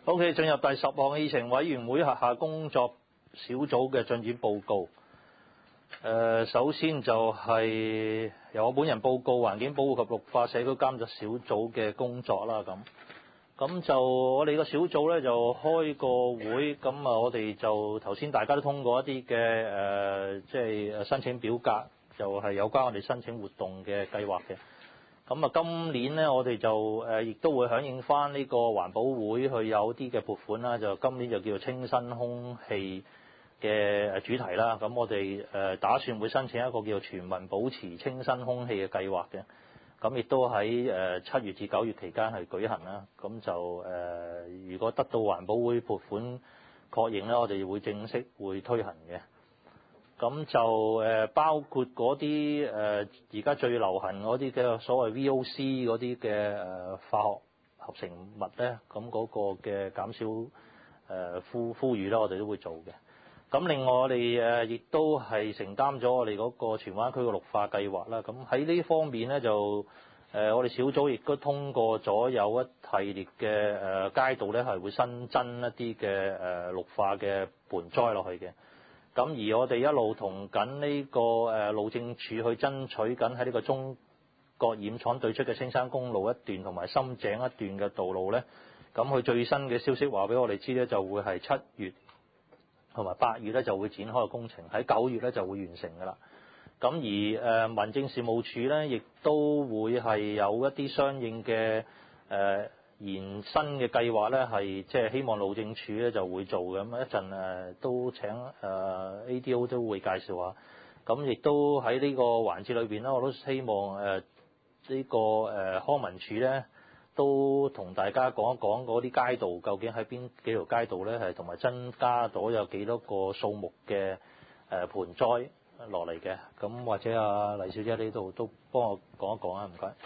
OK， 進入第10項議程委員會轄下工作小組嘅進展報告。首先就係由我本人報告環境保護及綠化社區監察小組嘅工作啦。咁就我哋個小組咧就開個會，咁我哋就頭先大家都通過一啲嘅即係申請表格，就係有關我哋申請活動嘅計劃嘅。咁今年咧我哋就亦都會響應翻呢個環保會去有啲嘅撥款啦，就今年就叫做清新空氣嘅主題啦。咁我哋打算會申請一個叫做全民保持清新空氣嘅計劃嘅。咁亦都喺7月至9月期間係舉行啦。咁就如果得到環保會撥款確認咧，我哋會正式會推行嘅。咁就包括嗰啲而家最流行嗰啲嘅所謂 VOC 嗰啲嘅化學合成物咧，咁嗰個嘅減少呼籲咧，我哋都會做嘅。咁另外我哋亦都係承擔咗我哋嗰個荃灣區嘅綠化計劃啦。咁喺呢方面咧就我哋小組亦都通過咗有一系列嘅街道咧係會新增一啲嘅綠化嘅盆栽落去嘅。咁而我哋一路同緊呢個路政署去爭取緊喺呢個中國染廠對出嘅青山公路一段同埋深井一段嘅道路咧，咁佢最新嘅消息話俾我哋知咧，就會係7月同埋8月咧就會展開個工程，喺9月咧就會完成㗎啦。咁而民政事務處咧，亦都會係有一啲相應嘅延伸嘅計劃咧，係即係希望路政署咧就會做嘅。咁一陣都請ADO 都會介紹下。咁亦都喺呢個環節裏邊咧，我都希望呢個康文署咧都同大家講一講嗰啲街道究竟喺邊幾條街道咧，係同埋增加咗有幾多個數目嘅盆栽落嚟嘅。咁或者阿黎小姐呢度都幫我講一講啊，唔該。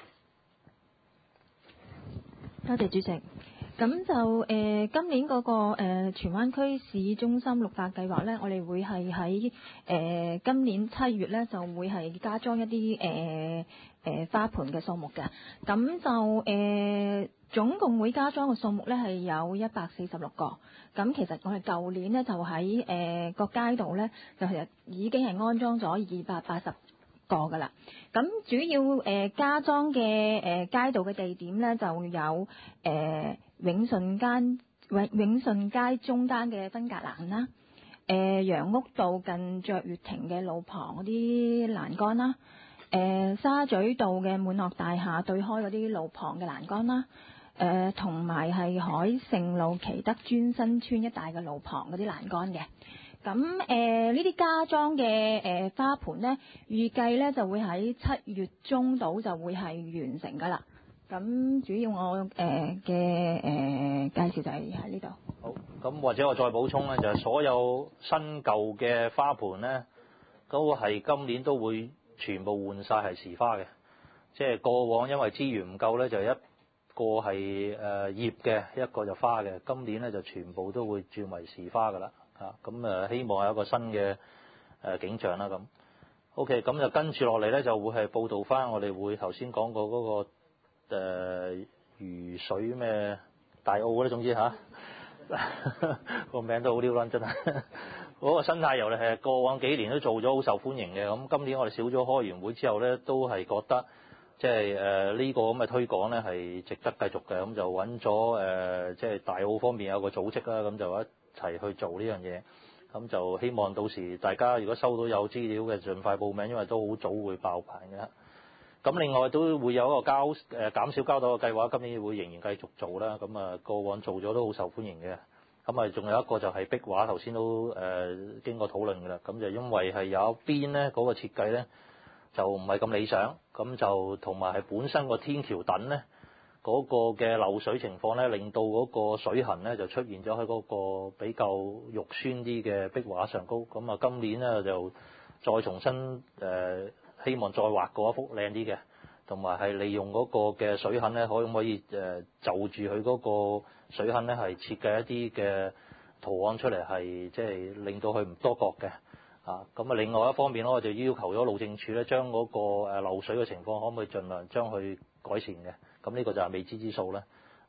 多謝主席。咁就今年嗰個荃灣區市中心綠化計劃咧，我哋會係喺今年7月咧就會係加裝一啲花盆嘅數目嘅。咁就總共會加裝嘅數目咧係有146個。咁其實我哋舊年咧就喺個街道咧就其實已經係安裝咗280個㗎啦。咁主要加裝嘅街道嘅地點咧就有永順街中間嘅分隔欄啦，楊屋道近雀月亭嘅路旁嗰啲欄杆啦，沙咀道嘅滿樂大廈對開嗰啲路旁嘅欄杆啦，同埋係海盛路奇德尊新村一帶嘅路旁嗰啲欄杆嘅。咁呢啲加裝嘅花盆咧，預計咧就會喺7月中度就會係完成㗎啦。咁主要我嘅介紹就係喺呢度。 好，咁或者我再補充咧，就係所有新舊嘅花盆咧，都係今年都會全部換晒係時花嘅。即係過往因為資源唔夠咧，就一個係葉嘅，一個就花嘅。今年咧就全部都會轉為時花㗎啦。咁希望有一個新嘅景象啦。咁 OK， 咁就跟住落嚟咧，就會係報導翻我哋會頭先講過嗰個魚水咩大澳咧，總之個名都好撩撚真係。嗰個生態遊咧係過往幾年都做咗好受歡迎嘅。咁今年我哋小組開完會之後咧，都係覺得即係呢個咁嘅推廣咧係值得繼續嘅。咁就揾咗即係大澳方面有個組織啦，咁就一齊去做呢樣嘢。咁就希望到時大家如果收到有資料嘅，盡快報名，因為都好早會爆棚嘅。咁另外都會有一個減少膠袋嘅計劃，今年會仍然繼續做啦。咁過往做咗都好受歡迎嘅。咁仲有一個就係壁畫，頭先都經過討論㗎啦。咁就因為係有一邊咧嗰個設計咧就唔係咁理想，咁就同埋係本身個天橋墩咧嗰個嘅漏水情況咧，令到嗰個水痕咧就出現咗喺嗰個比較肉酸啲嘅壁畫上高。咁今年咧就再重新希望再畫過一幅靚啲嘅，同埋係利用嗰個嘅水痕咧，可唔可以就住佢嗰個水痕咧，係設計一啲嘅圖案出嚟，係即係令到佢唔多角嘅。咁另外一方面咧，我就要求咗路政署咧，將嗰個漏水嘅情況可唔可以盡量將佢改善嘅。咁呢個就係未知之數咧。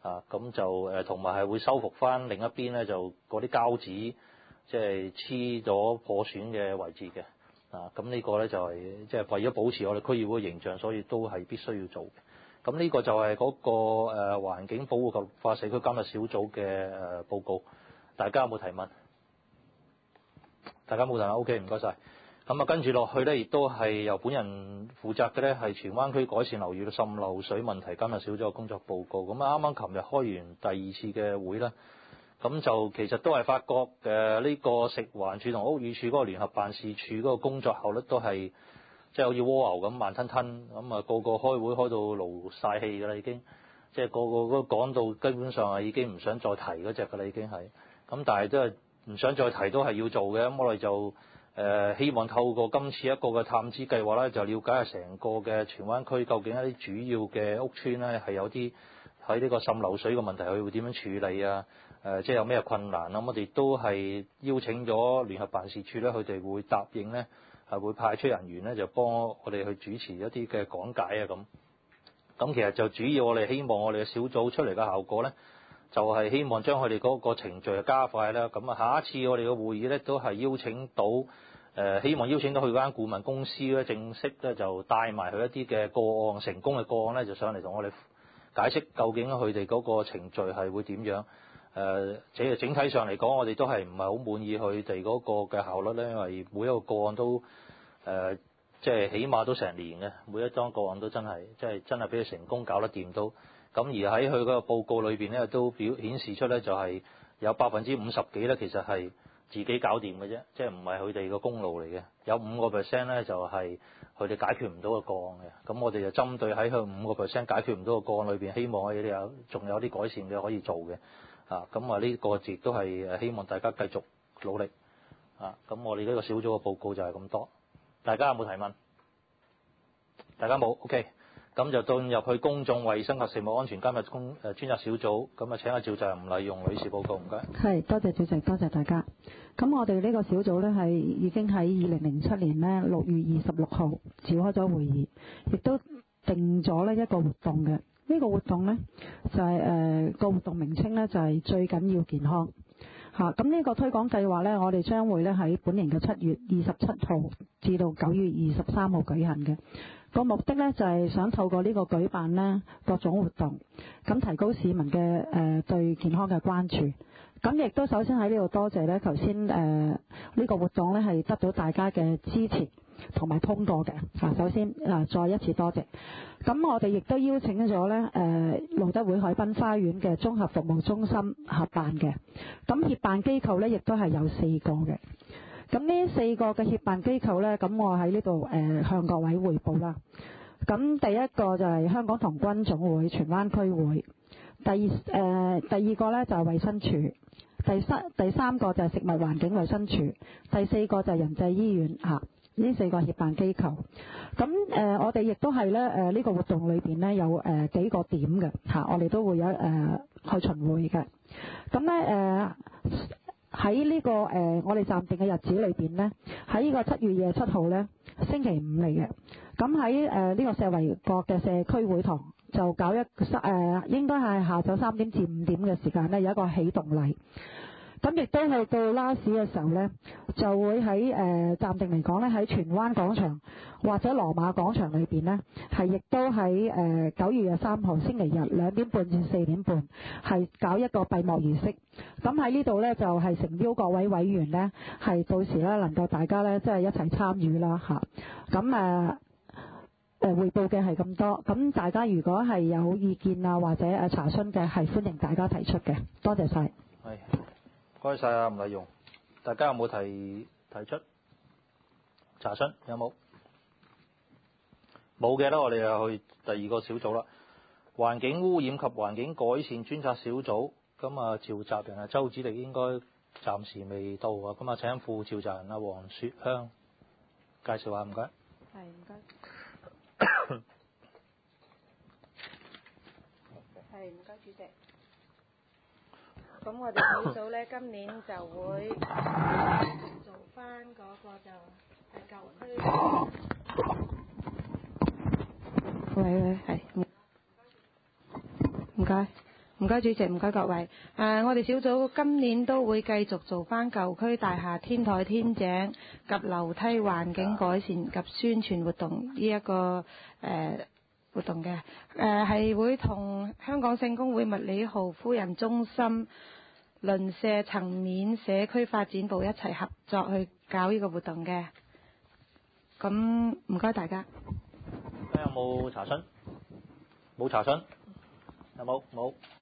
咁就同埋係會修復翻另一邊咧，就嗰啲膠紙即係黐咗破損嘅位置嘅。咁呢個咧就係即係為咗保持我哋區議會嘅形象，所以都係必須要做嘅。咁呢個就係嗰個環境保護及綠化社區監察小組嘅報告。大家有冇提問？大家冇提問 ，OK， 唔該晒。咁跟住落去咧，亦都係由本人負責嘅咧，係荃灣區改善樓宇滲漏水問題監察小組嘅工作報告。咁啱啱琴日開完第二次嘅會啦，咁就其實都係發覺呢個食環署同屋宇署嗰個聯合辦事處嗰個工作效率都係即係好似蝸牛咁慢吞吞，咁個個開會開到勞晒氣㗎啦已經，即係個個都講到基本上係已經唔想再提嗰隻㗎啦已經係，咁但係都係唔想再提都係要做嘅。咁我哋就希望透過今次一個嘅探知計劃咧，就了解下成個嘅荃灣區究竟一啲主要嘅屋邨咧係有啲喺呢個滲漏水嘅問題，佢會點樣處理啊？即係有咩困難？咁我哋都係邀請咗聯合辦事處咧，佢哋會答應咧，係會派出人員咧，就幫我哋去主持一啲嘅講解啊咁。咁其實就主要我哋希望我哋嘅小組出嚟嘅效果咧，就係希望將佢哋嗰個程序加快啦。咁下一次我哋嘅會議咧，都係邀請到希望邀請到佢嗰間顧問公司咧，正式咧就帶埋佢一啲嘅個案，成功嘅個案咧，就上嚟同我哋解釋究竟佢哋嗰個程序係會點樣。整體上嚟講，我哋都係唔係好滿意佢哋嗰個嘅效率咧，因為每一個個案都即係起碼都成年嘅，每一單個案都真係真係俾佢成功搞得掂到。咁而喺佢嗰個報告裏邊咧，都顯示出咧就係有50%幾咧，其實係自己搞掂嘅啫，即係唔係佢哋個功勞嚟嘅。有5%咧就係佢哋解決唔到個個案嘅。咁我哋就針對喺佢5%解決唔到個個案裏邊，希望佢哋仲有啲改善嘅可以做嘅。咁呢個亦都係希望大家繼續努力。咁我哋呢個小組嘅報告就係咁多。大家有冇提問？大家冇 ，OK。咁就進入去公眾衛生及食物安全監察專責小組。咁請阿召集人吳麗容女士報告，唔該。 係，多謝主席，多謝大家。咁我哋呢個小組呢，係已經喺2007年呢6月26號召開咗會議，亦都定咗呢一個活動嘅。呢個活動呢，就係個活動名稱呢，就係最緊要健康。咁呢個推廣計劃呢，我哋將會呢喺本年嘅7月27號至到9月23號舉行嘅。個目的呢，就係想透過呢個舉辦呢各種活動，咁提高市民嘅對健康嘅關注。咁亦都首先喺呢度多謝呢頭先呢個活動呢係得到大家嘅支持同埋通過嘅。首先再一次多謝。咁我哋亦都邀請咗呢路德會海濱花園嘅綜合服務中心合辦嘅。咁協辦機構呢，亦都係有4個嘅。咁呢4個嘅協辦機構呢，咁我喺呢度向各位匯報啦。咁第一個就係香港童軍總會荃灣區會，第二個呢就係衛生署，第三個就係食物環境衛生署，第4個就係仁濟醫院呢4個協辦機構。咁我哋亦都係呢呢個活動裏邊呢有幾個點嘅我哋都會有去巡迴嘅。咁呢喺呢個我哋暫定嘅日子裏邊呢，喺呢個7月27號呢，星期五嚟嘅。咁喺呢個社維閣嘅社區會堂就搞應該係下晝3點至5點嘅時間呢，有一個啟動禮。咁亦都係到 last 嘅時候呢，就會喺暫定嚟講呢，喺荃灣廣場或者羅馬廣場裏邊呢，係亦都喺9月3號星期日2點半至4點半係搞一個閉幕儀式。咁喺呢度呢，就係誠邀各位委員呢，係到時呢能夠大家呢，即係一齊參與啦嚇。咁匯報嘅係咁多。咁大家如果係有意見啊或者查詢嘅，係歡迎大家提出嘅。多謝晒。 係。唔該晒啊，吳麗容。大家有冇提出查詢？有冇？冇嘅啦，我哋又去第二個小組啦。環境污染及環境改善專責小組，咁召集人周子力應該暫時未到啊。咁請副召集人黃雪香介紹下，唔該。 係，唔該。係，唔該，主席。咁我哋小組咧今年就會做翻嗰個就係舊區。喂，係，唔該。 唔該主席，唔該各位。我哋小組今年都會繼續做翻舊區大廈天台天井及樓梯環境改善及宣傳活動呢一個活動嘅，係會同香港聖公會麥理浩夫人中心鄰舍層面社區發展部一齊合作去搞呢個活動嘅。咁唔該大家。 有冇查詢？冇查詢？有冇？冇。